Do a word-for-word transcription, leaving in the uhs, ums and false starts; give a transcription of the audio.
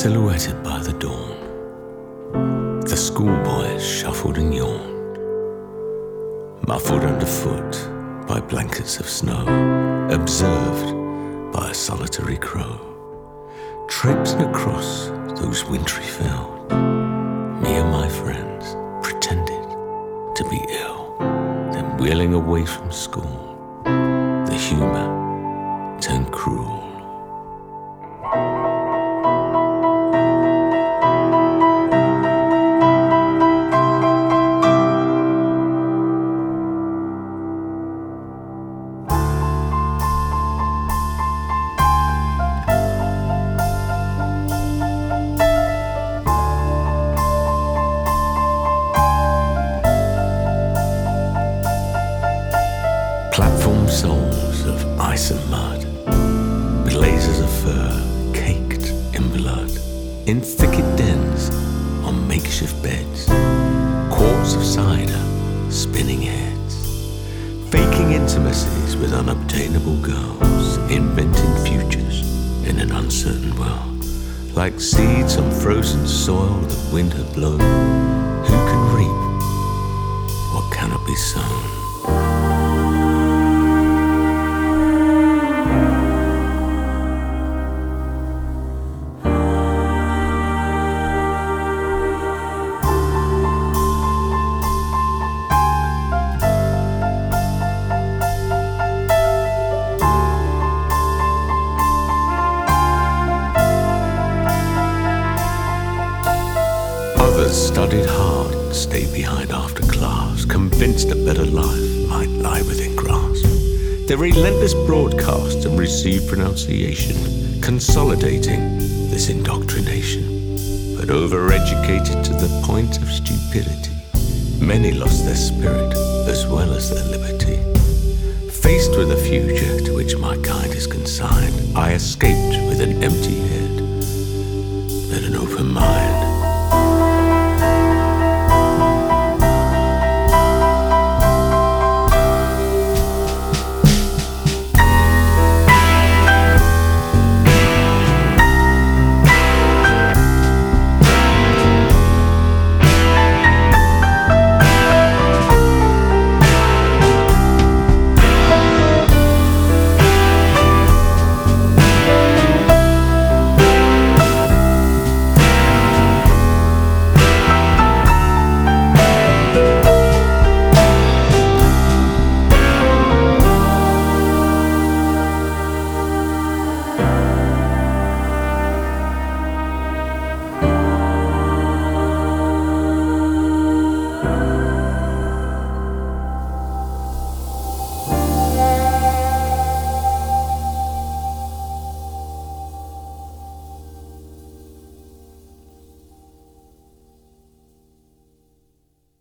Silhouetted by the dawn, the schoolboys shuffled and yawned, muffled underfoot by blankets of snow, observed by a solitary crow, traipsing across those wintry fields. Me and my friends pretended to be ill, then wheeling away from school, the humour turned cruel. Platform soles of ice and mud, with lasers of fur caked in blood, in thicket dens on makeshift beds, quarts of cider spinning heads, faking intimacies with unobtainable girls, inventing futures in an uncertain world, like seeds on frozen soil the wind had blown. Who can reap what cannot be sown? Others studied hard and stayed behind after class, convinced a better life might lie within grasp. Their relentless broadcast and received pronunciation, consolidating this indoctrination. But overeducated to the point of stupidity, many lost their spirit as well as their liberty. Faced with a future to which my kind is consigned, I escaped with an empty head,